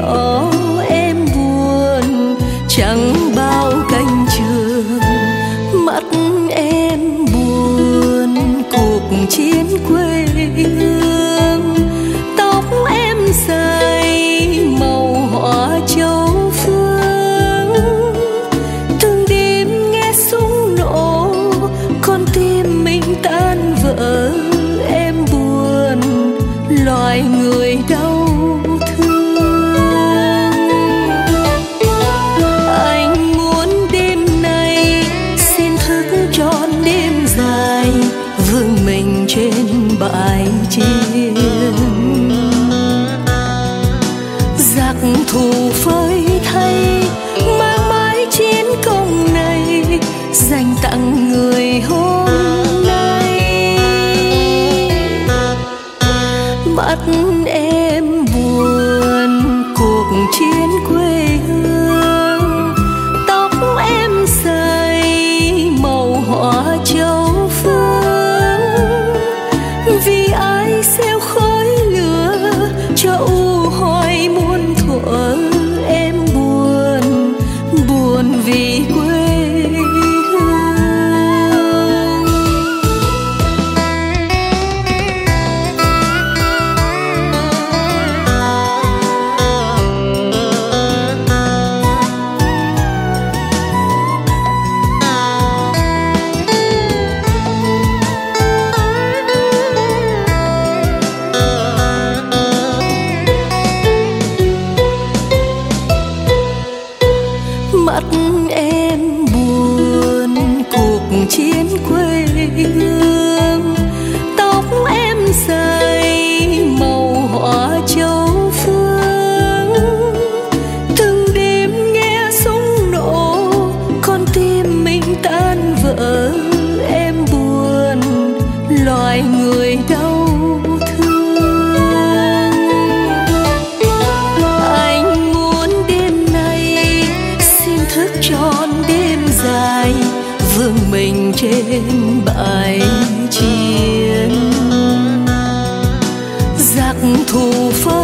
đỏ em buồn, chẳng bao cánh trường mắt em buồn cuộc chiến quê hương. Tóc em dài màu hoa châu phương, từng đêm nghe súng nổ con tim mình tan vỡ. Em buồn loài người đau thương. Anh muốn đêm nay xin thức trọn đêm dài, vương mình trên bãi chiến. Giặc thù phơi thay mang mãi chiến công này, dành tặng người hôm nay. Mắt em buồn cuộc chiến quê hương, tóc em dài màu hoa châu phương, vì ai gieo khói lửa cho u hoài muôn thuở. Em buồn buồn vì quê mắt em buồn cuộc chiến quê hương. Tóc em dài màu hoa châu phương, từng đêm nghe súng nổ con tim mình tan vỡ. Em buồn loài người đau thương. Anh muốn đêm nay xin thức trọn đêm dài, vương mình trên bãi chiến. Giặc thù phơi